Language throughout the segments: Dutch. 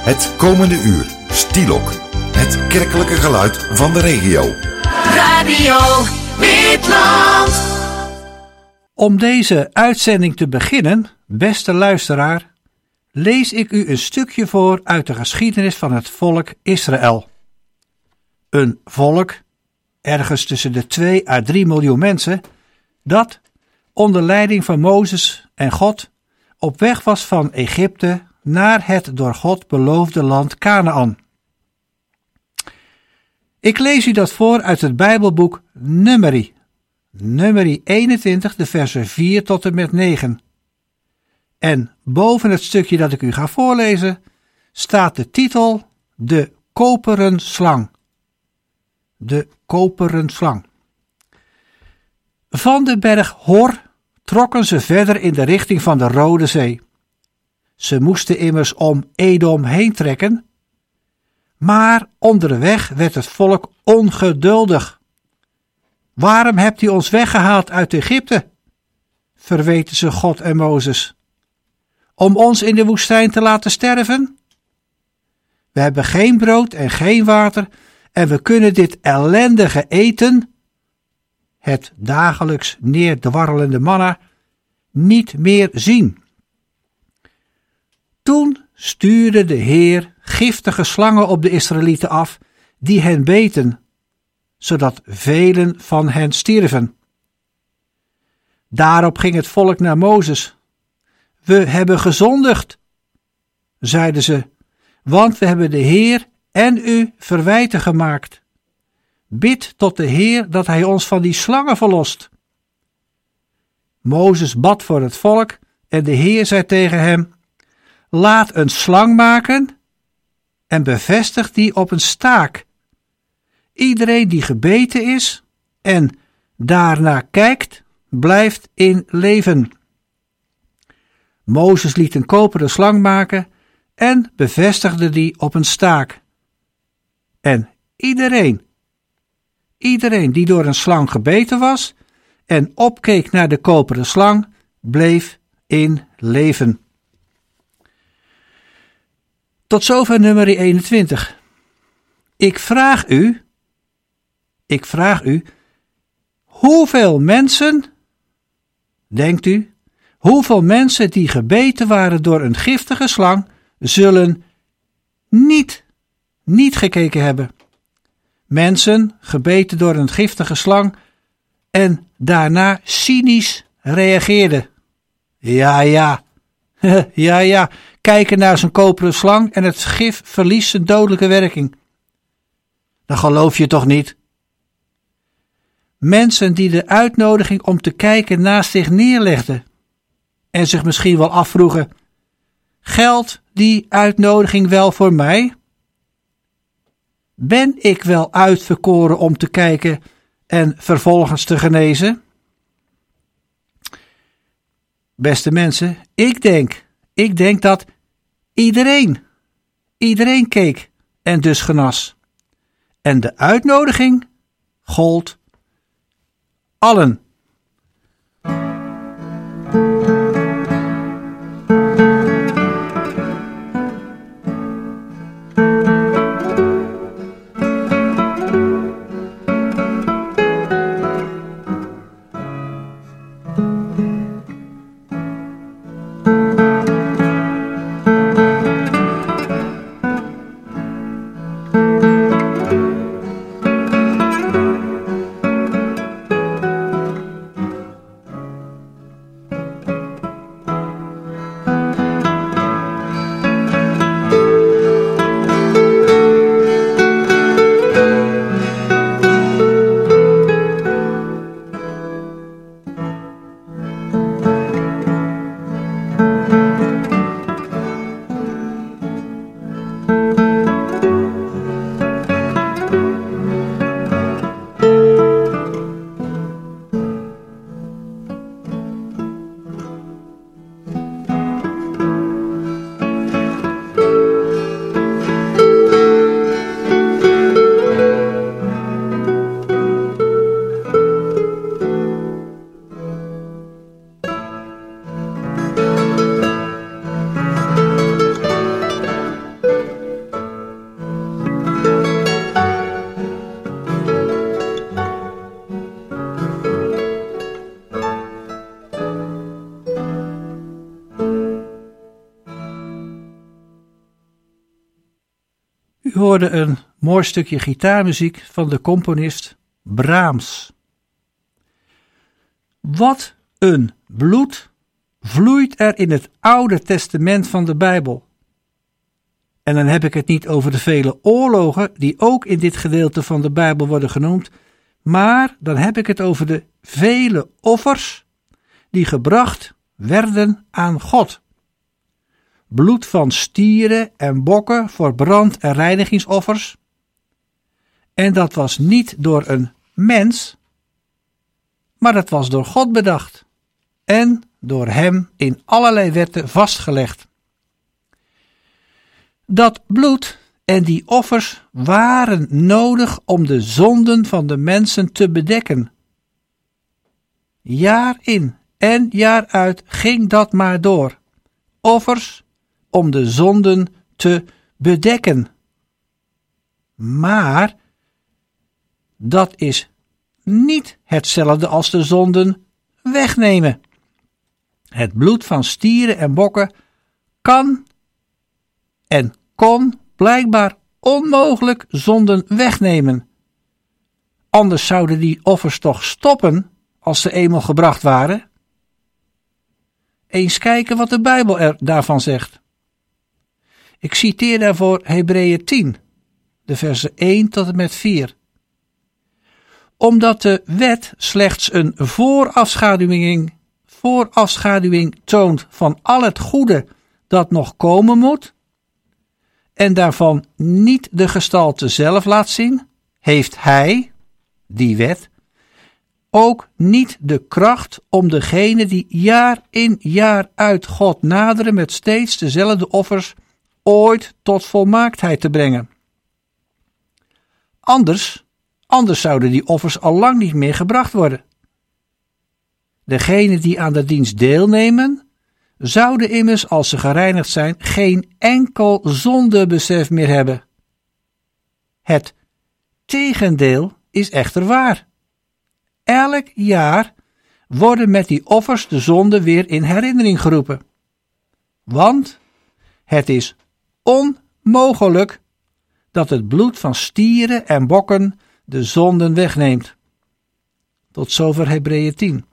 Het komende uur, Stielok. Het kerkelijke geluid van de regio. Radio Witland. Om deze uitzending te beginnen, beste luisteraar, lees ik u een stukje voor uit de geschiedenis van het volk Israël. Een volk, ergens tussen de 2 à 3 miljoen mensen, dat onder leiding van Mozes en God op weg was van Egypte naar het door God beloofde land Kanaan. Ik lees u dat voor uit het Bijbelboek Numeri 21, de versen 4 tot en met 9. En boven het stukje dat ik u ga voorlezen, staat de titel De koperen slang. De koperen slang. Van de berg Hor trokken ze verder in de richting van de Rode Zee. Ze moesten immers om Edom heen trekken, maar onderweg werd het volk ongeduldig. Waarom hebt u ons weggehaald uit Egypte? Verweten ze God en Mozes. Om ons in de woestijn te laten sterven? We hebben geen brood en geen water en we kunnen dit ellendige eten, het dagelijks neerdwarrelende manna, niet meer zien. Toen stuurde de Heer giftige slangen op de Israëlieten af, die hen beten, zodat velen van hen stierven. Daarop ging het volk naar Mozes. We hebben gezondigd, zeiden ze, want we hebben de Heer en u verwijten gemaakt. Bid tot de Heer dat hij ons van die slangen verlost. Mozes bad voor het volk en de Heer zei tegen hem: laat een slang maken en bevestig die op een staak. Iedereen die gebeten is en daarna kijkt, blijft in leven. Mozes liet een koperen slang maken en bevestigde die op een staak. En iedereen die door een slang gebeten was en opkeek naar de koperen slang, bleef in leven. Tot zover Numeri 21. Ik vraag u, hoeveel mensen, denkt u, hoeveel mensen die gebeten waren door een giftige slang, zullen niet gekeken hebben? Mensen gebeten door een giftige slang en daarna cynisch reageerden. Ja, kijken naar zo'n koperen slang en het gif verliest zijn dodelijke werking. Dan geloof je toch niet? Mensen die de uitnodiging om te kijken naast zich neerlegden en zich misschien wel afvroegen: geldt die uitnodiging wel voor mij? Ben ik wel uitverkoren om te kijken en vervolgens te genezen? Beste mensen, ik denk dat iedereen keek en dus genas. En de uitnodiging gold allen. U hoorde een mooi stukje gitaarmuziek van de componist Brahms. Wat een bloed vloeit er in het Oude Testament van de Bijbel. En dan heb ik het niet over de vele oorlogen die ook in dit gedeelte van de Bijbel worden genoemd, maar dan heb ik het over de vele offers die gebracht werden aan God. Bloed van stieren en bokken voor brand- en reinigingsoffers. En dat was niet door een mens, maar dat was door God bedacht en door hem in allerlei wetten vastgelegd. Dat bloed en die offers waren nodig om de zonden van de mensen te bedekken. Jaar in en jaar uit ging dat maar door. Offers om de zonden te bedekken. Maar dat is niet hetzelfde als de zonden wegnemen. Het bloed van stieren en bokken kan en kon blijkbaar onmogelijk zonden wegnemen. Anders zouden die offers toch stoppen als ze eenmaal gebracht waren. Eens kijken wat de Bijbel er daarvan zegt. Ik citeer daarvoor Hebreeën 10, de versen 1 tot en met 4. Omdat de wet slechts een voorafschaduwing toont van al het goede dat nog komen moet, en daarvan niet de gestalte zelf laat zien, heeft hij, die wet, ook niet de kracht om degene die jaar in jaar uit God naderen met steeds dezelfde offers ooit tot volmaaktheid te brengen. Anders zouden die offers al lang niet meer gebracht worden. Degenen die aan de dienst deelnemen, zouden immers, als ze gereinigd zijn, geen enkel zondebesef meer hebben. Het tegendeel is echter waar. Elk jaar worden met die offers de zonden weer in herinnering geroepen. Want het is onmogelijk dat het bloed van stieren en bokken de zonden wegneemt. Tot zover Hebreeën 10.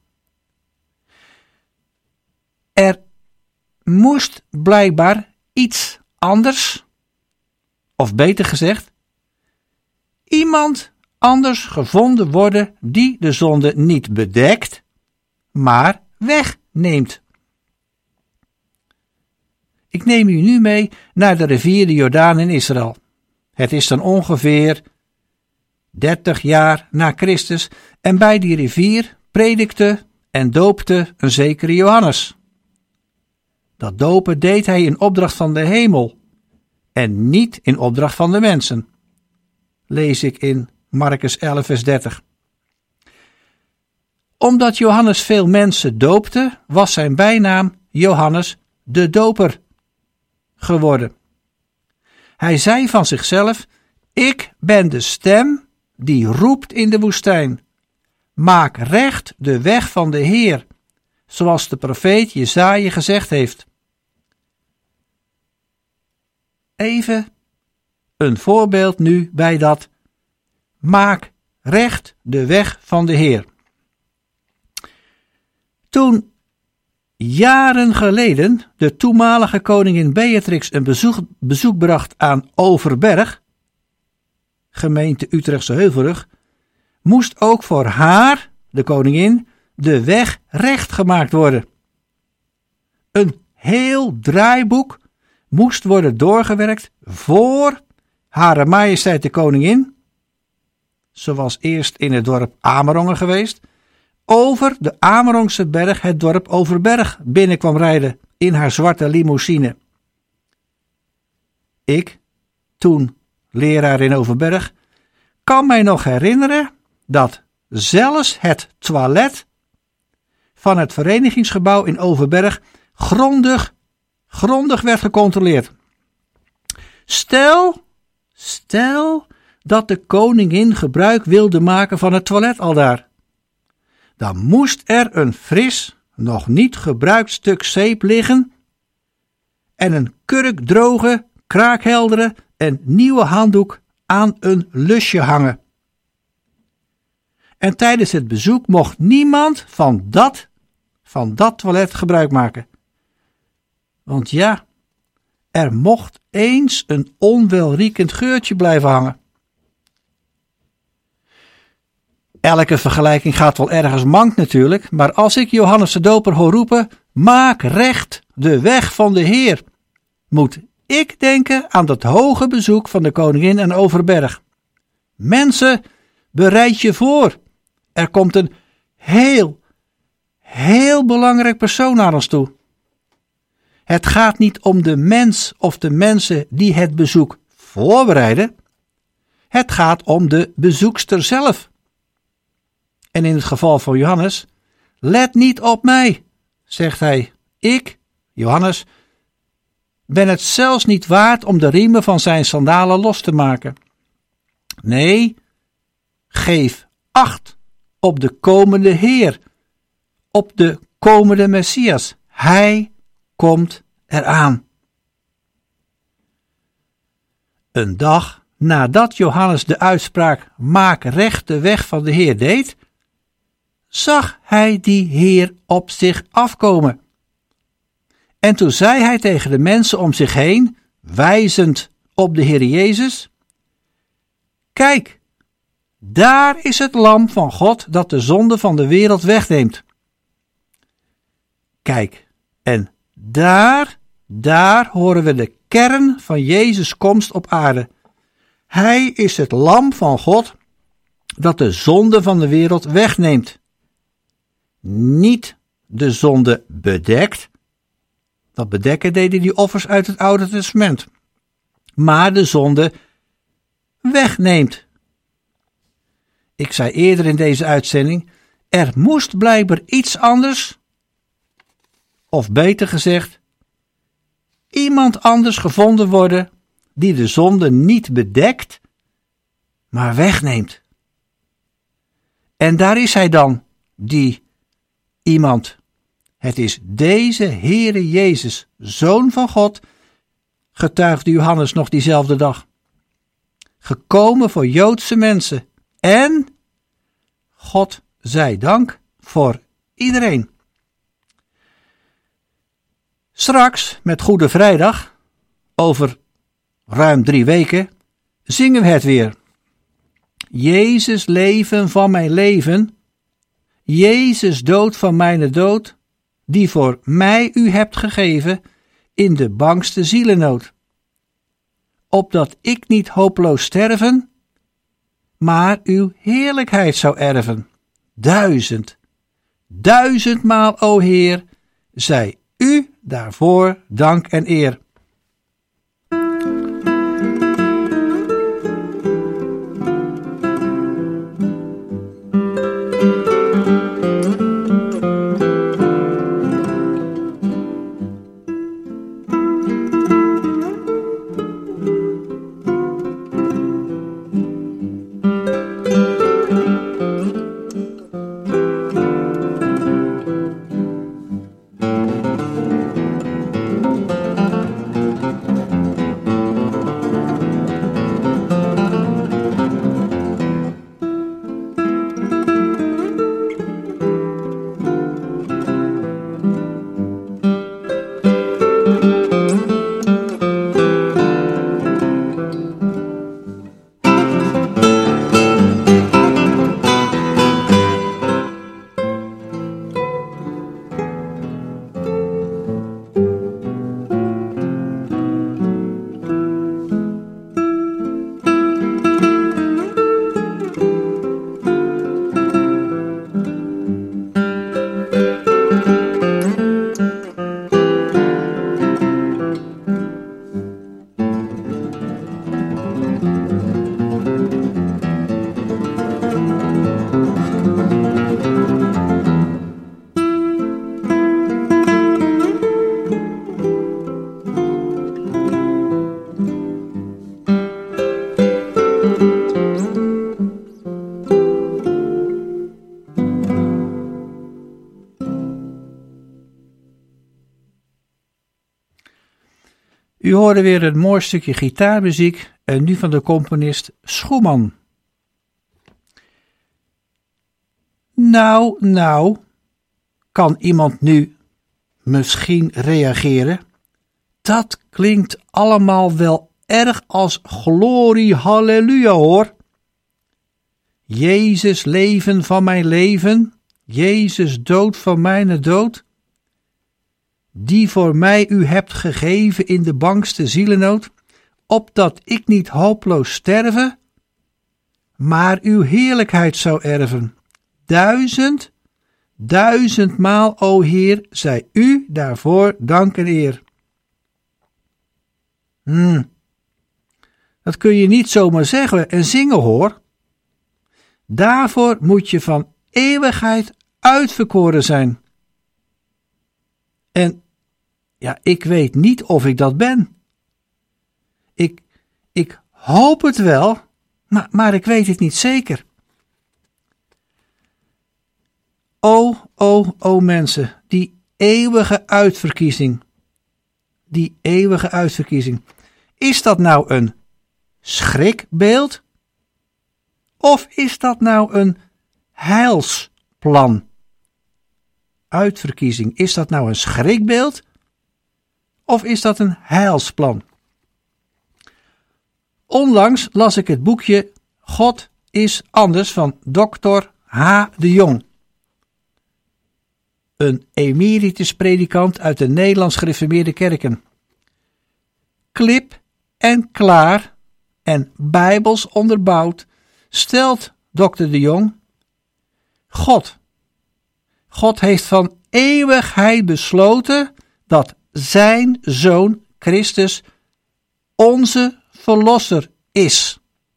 Er moest blijkbaar iets anders, of beter gezegd, iemand anders gevonden worden die de zonde niet bedekt, maar wegneemt. Ik neem u nu mee naar de rivier de Jordaan in Israël. Het is dan ongeveer 30 jaar na Christus en bij die rivier predikte en doopte een zekere Johannes. Dat dopen deed hij in opdracht van de hemel en niet in opdracht van de mensen. Lees ik in Markus 11 vers 30. Omdat Johannes veel mensen doopte, was zijn bijnaam Johannes de Doper geworden. Hij zei van zichzelf: ik ben de stem die roept in de woestijn. Maak recht de weg van de Heer, zoals de profeet Jesaja gezegd heeft. Even een voorbeeld nu bij dat maak recht de weg van de Heer. Toen jaren geleden de toenmalige koningin Beatrix een bezoek bracht aan Overberg, gemeente Utrechtse Heuvelrug, moest ook voor haar, de koningin, de weg recht gemaakt worden. Een heel draaiboek moest worden doorgewerkt voor Hare Majesteit de Koningin, zoals eerst in het dorp Amerongen geweest, over de Amerongse berg het dorp Overberg binnenkwam rijden in haar zwarte limousine. Ik, toen leraar in Overberg, kan mij nog herinneren dat zelfs het toilet van het verenigingsgebouw in Overberg grondig werd gecontroleerd. Stel dat de koningin gebruik wilde maken van het toilet aldaar. Dan moest er een fris, nog niet gebruikt stuk zeep liggen en een kurk droge, kraakheldere een nieuwe handdoek aan een lusje hangen. En tijdens het bezoek mocht niemand van dat toilet gebruik maken. Want ja, er mocht eens een onwelriekend geurtje blijven hangen. Elke vergelijking gaat wel ergens mank natuurlijk, maar als ik Johannes de Doper hoor roepen, maak recht de weg van de Heer, moet ik denken aan dat hoge bezoek van de koningin aan Overberg. Mensen, bereid je voor. Er komt een heel belangrijk persoon naar ons toe. Het gaat niet om de mens of de mensen die het bezoek voorbereiden. Het gaat om de bezoekster zelf. En in het geval van Johannes, let niet op mij, zegt hij. Ik, Johannes, ben het zelfs niet waard om de riemen van zijn sandalen los te maken. Nee, geef acht op de komende Heer, op de komende Messias. Hij komt eraan. Een dag nadat Johannes de uitspraak maak recht de weg van de Heer deed, zag hij die Heer op zich afkomen. En toen zei hij tegen de mensen om zich heen, wijzend op de Heer Jezus: kijk, daar is het lam van God dat de zonde van de wereld wegneemt. Kijk, en daar horen we de kern van Jezus' komst op aarde. Hij is het lam van God dat de zonde van de wereld wegneemt. Niet de zonde bedekt. Dat bedekken deden die offers uit het Oude Testament. Maar de zonde wegneemt. Ik zei eerder in deze uitzending, er moest blijkbaar iets anders, of beter gezegd, iemand anders gevonden worden die de zonde niet bedekt, maar wegneemt. En daar is hij dan, die iemand. Het is deze Heere Jezus, Zoon van God, getuigde Johannes nog diezelfde dag. Gekomen voor Joodse mensen en, God zij dank, voor iedereen. Straks, met Goede Vrijdag, over ruim 3 weken, zingen we het weer. Jezus leven van mijn leven, Jezus dood van mijn dood, die voor mij u hebt gegeven in de bangste zielennood. Opdat ik niet hopeloos sterven, maar uw heerlijkheid zou erven. 1000maal, o Heer, zij u daarvoor dank en eer. U hoorde weer een mooi stukje gitaarmuziek en nu van de componist Schumann. Nou, kan iemand nu misschien reageren? Dat klinkt allemaal wel erg als glorie, halleluja hoor. Jezus leven van mijn leven, Jezus dood van mijn dood, die voor mij u hebt gegeven in de bangste zielenood, opdat ik niet hopeloos sterven, maar uw heerlijkheid zou erven. 1000 o Heer, zij u daarvoor dank en eer. Dat kun je niet zomaar zeggen en zingen hoor. Daarvoor moet je van eeuwigheid uitverkoren zijn. En ja, ik weet niet of ik dat ben. Ik hoop het wel, maar ik weet het niet zeker. O mensen, die eeuwige uitverkiezing. Die eeuwige uitverkiezing. Is dat nou een schrikbeeld? Of is dat nou een heilsplan? Uitverkiezing, is dat nou een schrikbeeld? Of is dat een heilsplan? Onlangs las ik het boekje God is anders van Dr. H. de Jong. Een emeritus predikant uit de Nederlands Gereformeerde Kerken. Klip en klaar en bijbels onderbouwd stelt Dr. de Jong: God heeft van eeuwigheid besloten dat zijn Zoon Christus onze Verlosser is.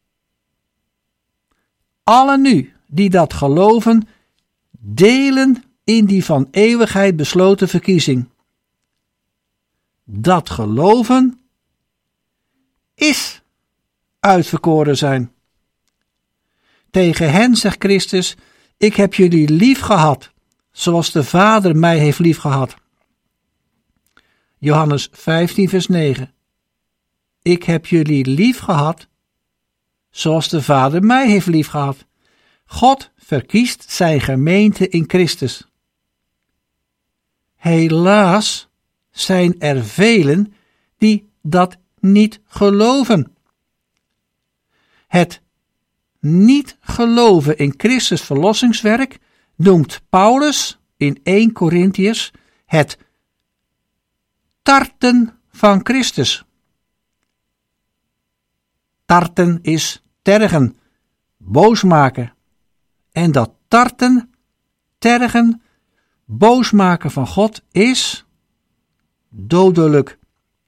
Allen nu die dat geloven, delen in die van eeuwigheid besloten verkiezing. Dat geloven is uitverkoren zijn. Tegen hen zegt Christus: ik heb jullie lief gehad, zoals de Vader mij heeft lief gehad. Johannes 15 vers 9. Ik heb jullie lief gehad, zoals de Vader mij heeft lief gehad. God verkiest zijn gemeente in Christus. Helaas zijn er velen die dat niet geloven. Het niet geloven in Christus verlossingswerk noemt Paulus in 1 Korintiërs het tarten van Christus. Tarten is tergen, boos maken. En dat tarten, tergen, boos maken van God is dodelijk.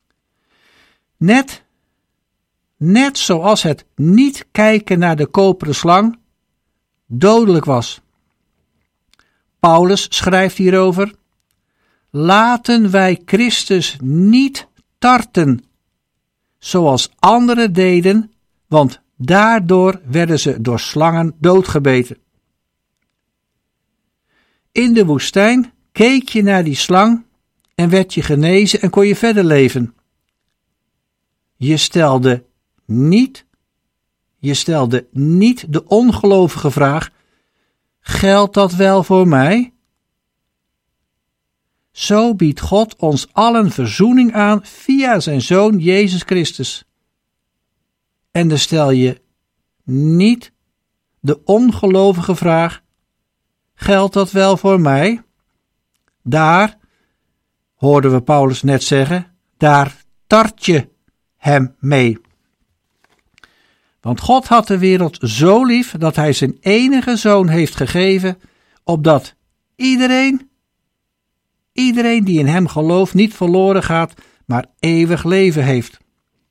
Net zoals het niet kijken naar de koperen slang dodelijk was. Paulus schrijft hierover: laten wij Christus niet tarten, zoals anderen deden, want daardoor werden ze door slangen doodgebeten. In de woestijn keek je naar die slang en werd je genezen en kon je verder leven. Je stelde niet de ongelovige vraag: geldt dat wel voor mij? Zo biedt God ons allen verzoening aan via zijn Zoon Jezus Christus. En dan stel je niet de ongelovige vraag: geldt dat wel voor mij? Daar, hoorden we Paulus net zeggen, daar tart je hem mee. Want God had de wereld zo lief dat hij zijn enige Zoon heeft gegeven, opdat iedereen die in hem gelooft niet verloren gaat, maar eeuwig leven heeft.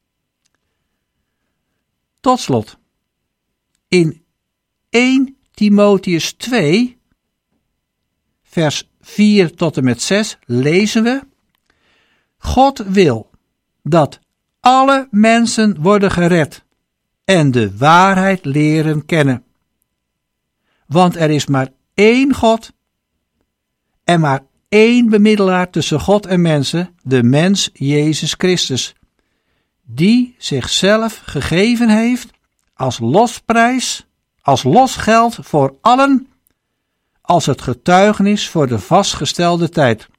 Tot slot, in 1 Timotheüs 2, vers 4 tot en met 6 lezen we: God wil dat alle mensen worden gered en de waarheid leren kennen. Want er is maar één God en maar één bemiddelaar tussen God en mensen, de mens Jezus Christus, die zichzelf gegeven heeft als losprijs, als losgeld voor allen, als het getuigenis voor de vastgestelde tijd.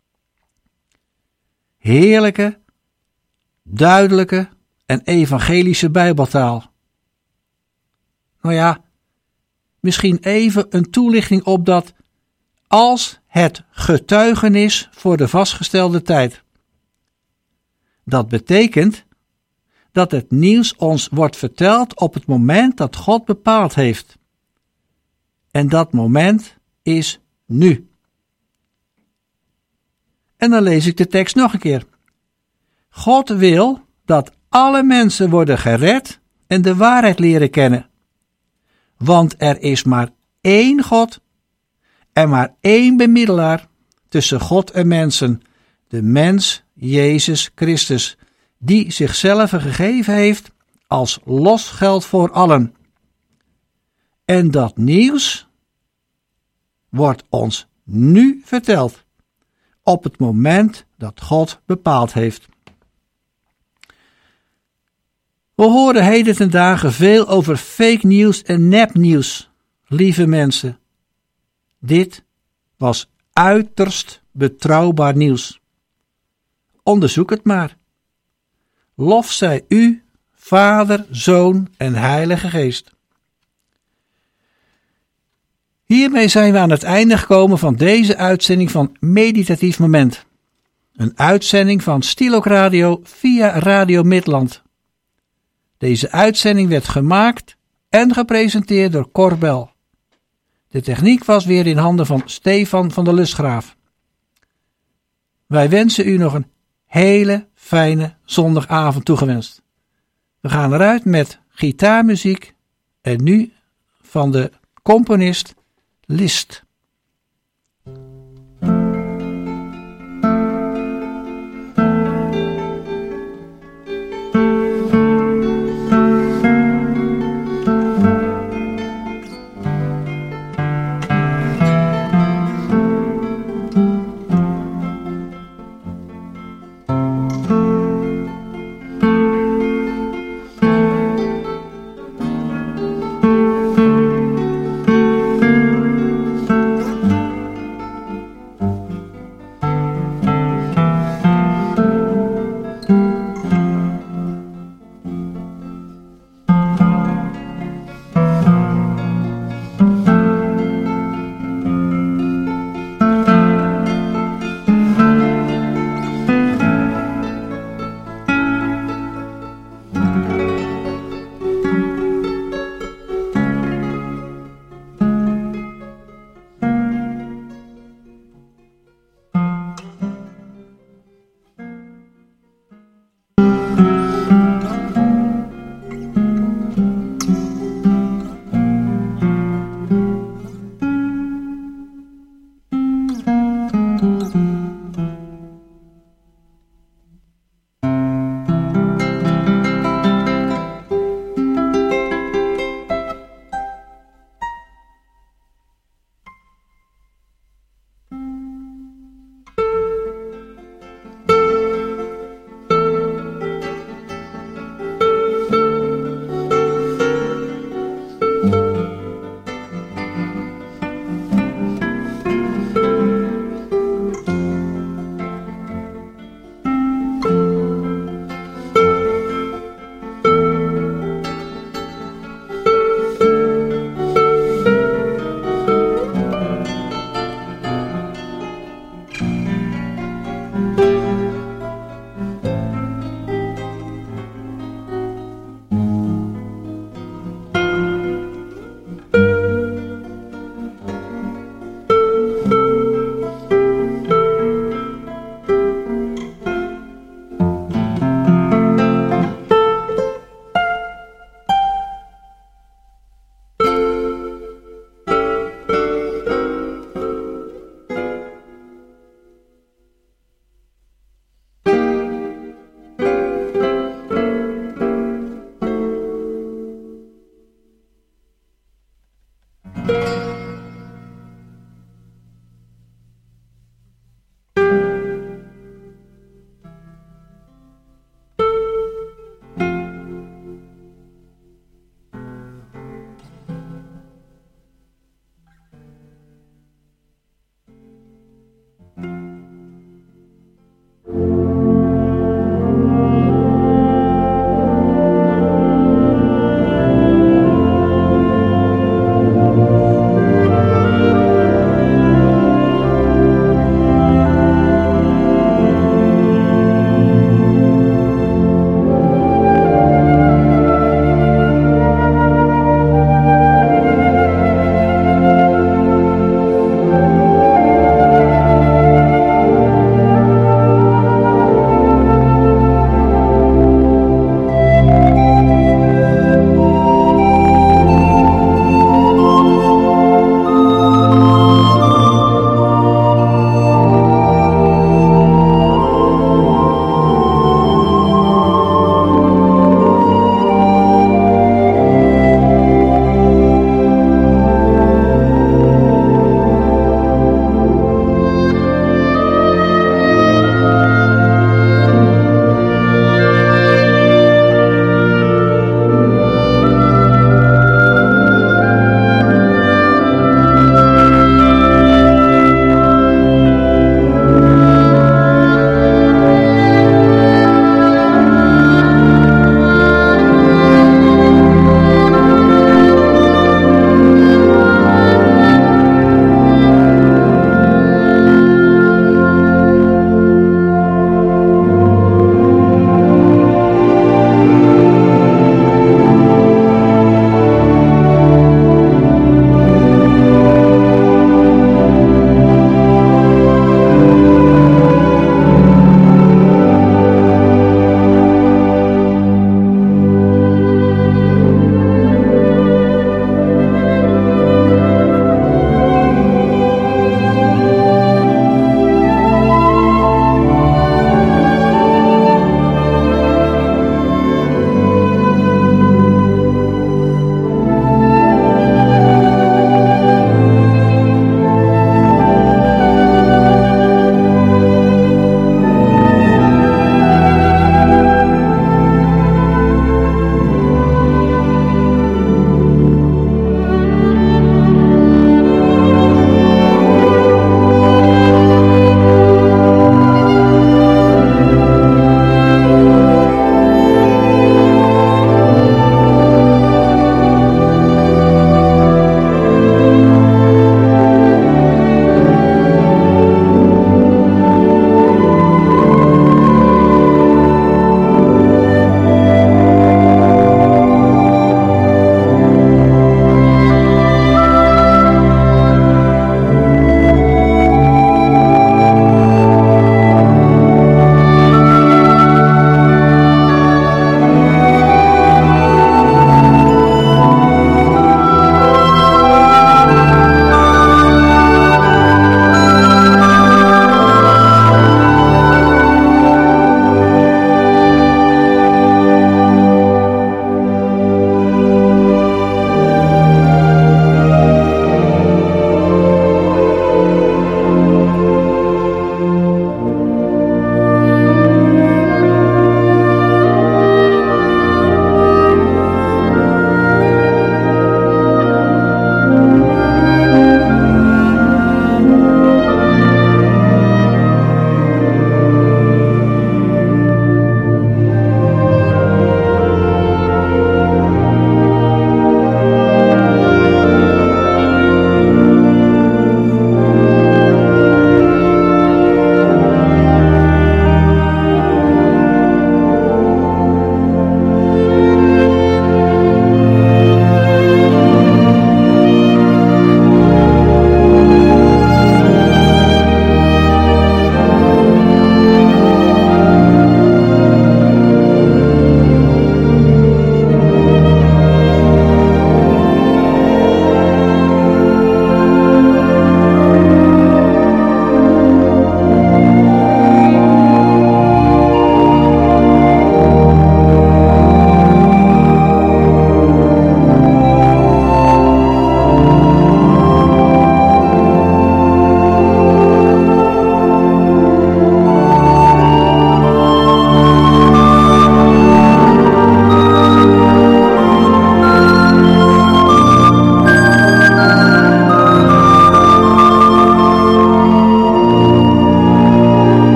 Heerlijke, duidelijke en evangelische Bijbeltaal. Nou ja, misschien even een toelichting op dat als het getuigenis voor de vastgestelde tijd. Dat betekent dat het nieuws ons wordt verteld op het moment dat God bepaald heeft. En dat moment is nu. En dan lees ik de tekst nog een keer. God wil dat alle mensen worden gered en de waarheid leren kennen. Want er is maar één God en maar één bemiddelaar tussen God en mensen, de mens Jezus Christus, die zichzelf gegeven heeft als losgeld voor allen. En dat nieuws wordt ons nu verteld, op het moment dat God bepaald heeft. We horen heden ten dagen veel over fake nieuws en nepnieuws, lieve mensen. Dit was uiterst betrouwbaar nieuws. Onderzoek het maar. Lof zij u, Vader, Zoon en Heilige Geest. Hiermee zijn we aan het einde gekomen van deze uitzending van Meditatief Moment. Een uitzending van Stielok Radio via Radio Midland. Deze uitzending werd gemaakt en gepresenteerd door Cor Bel. De techniek was weer in handen van Stefan van der Lusgraaf. Wij wensen u nog een hele fijne zondagavond toegewenst. We gaan eruit met gitaarmuziek en nu van de componist Liszt.